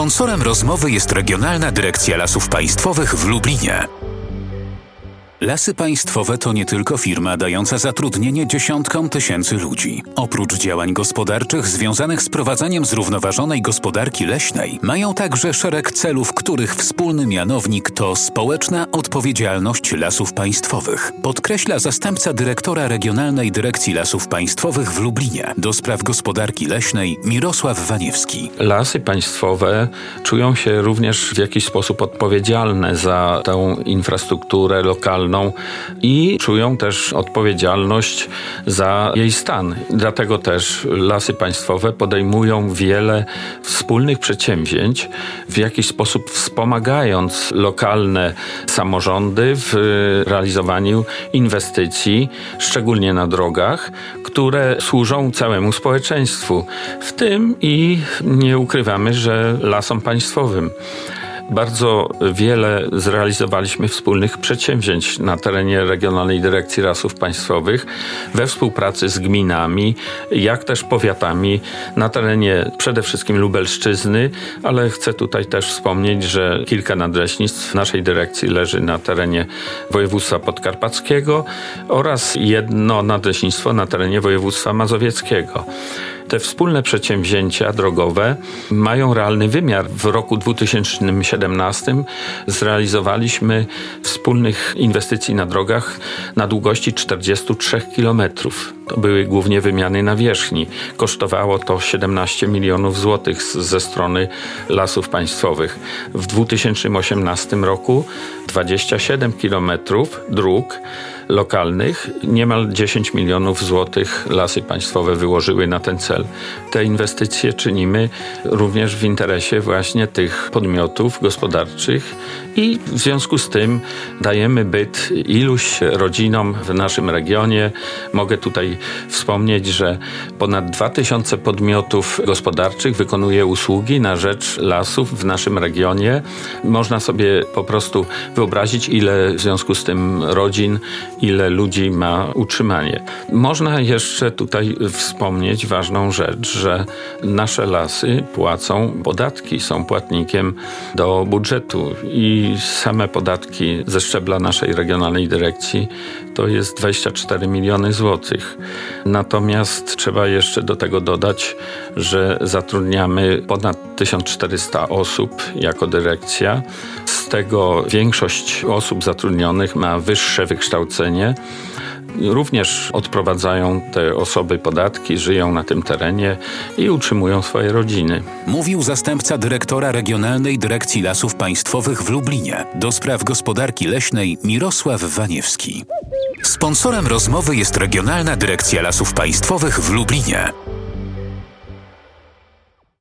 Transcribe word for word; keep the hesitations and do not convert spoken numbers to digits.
Sponsorem rozmowy jest Regionalna Dyrekcja Lasów Państwowych w Lublinie. Lasy Państwowe to nie tylko firma dająca zatrudnienie dziesiątkom tysięcy ludzi. Oprócz działań gospodarczych związanych z prowadzeniem zrównoważonej gospodarki leśnej, mają także szereg celów, których wspólny mianownik to społeczna odpowiedzialność Lasów Państwowych. Podkreśla zastępca dyrektora Regionalnej Dyrekcji Lasów Państwowych w Lublinie do spraw gospodarki leśnej Mirosław Waniewski. Lasy Państwowe czują się również w jakiś sposób odpowiedzialne za tę infrastrukturę lokalną i czują też odpowiedzialność za jej stan. Dlatego też Lasy Państwowe podejmują wiele wspólnych przedsięwzięć, w jakiś sposób wspomagając lokalne samorządy w realizowaniu inwestycji, szczególnie na drogach, które służą całemu społeczeństwu, w tym i nie ukrywamy, że Lasom Państwowym. Bardzo wiele zrealizowaliśmy wspólnych przedsięwzięć na terenie Regionalnej Dyrekcji Lasów Państwowych we współpracy z gminami, jak też powiatami na terenie przede wszystkim Lubelszczyzny, ale chcę tutaj też wspomnieć, że kilka nadleśnictw naszej dyrekcji leży na terenie województwa podkarpackiego oraz jedno nadleśnictwo na terenie województwa mazowieckiego. Te wspólne przedsięwzięcia drogowe mają realny wymiar. W roku dwa tysiące siedemnastym zrealizowaliśmy wspólnych inwestycji na drogach na długości czterdzieści trzy kilometrów. To były głównie wymiany nawierzchni. Kosztowało to siedemnaście milionów złotych ze strony Lasów Państwowych. W dwa tysiące osiemnastym roku dwadzieścia siedem kilometrów dróg lokalnych, niemal dziesięć milionów złotych Lasy Państwowe wyłożyły na ten cel. Te inwestycje czynimy również w interesie właśnie tych podmiotów gospodarczych i w związku z tym dajemy byt iluś rodzinom w naszym regionie. Mogę tutaj wspomnieć, że ponad dwa tysiące podmiotów gospodarczych wykonuje usługi na rzecz lasów w naszym regionie. Można sobie po prostu wyobrazić, ile w związku z tym rodzin, ile ludzi ma utrzymanie. Można jeszcze tutaj wspomnieć ważną rzecz, że nasze lasy płacą podatki, są płatnikiem do budżetu i same podatki ze szczebla naszej regionalnej dyrekcji to jest dwadzieścia cztery miliony złotych. Natomiast trzeba jeszcze do tego dodać, że zatrudniamy ponad tysiąc czterysta osób jako dyrekcja. Z tego większość osób zatrudnionych ma wyższe wykształcenie. Również odprowadzają te osoby podatki, żyją na tym terenie i utrzymują swoje rodziny. Mówił zastępca dyrektora Regionalnej Dyrekcji Lasów Państwowych w Lublinie do spraw gospodarki leśnej Mirosław Waniewski. Sponsorem rozmowy jest Regionalna Dyrekcja Lasów Państwowych w Lublinie.